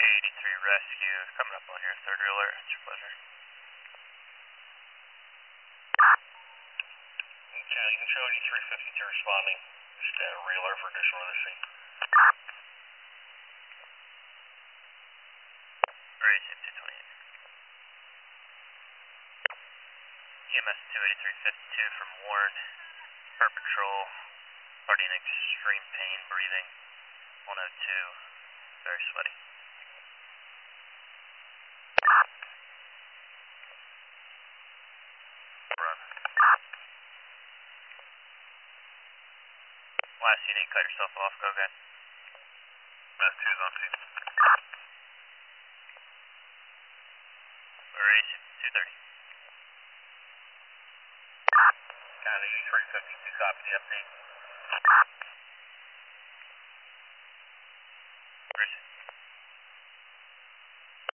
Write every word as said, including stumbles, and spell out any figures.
eighty-three Rescue, coming up on your third alert. It's your pleasure. Okay, you can show eighty-three fifty-two responding. Just a re-alert for additional releasing. Great, two twenty-eight. E M S two eighty-three fifty-two from Warren. Per patrol, party in extreme pain, breathing. one oh two, very sweaty. Run. Last unit, cut yourself off, go again. Uh, two's on two. We're racing, two thirty. Got eighty-three fifty-two, copy the update.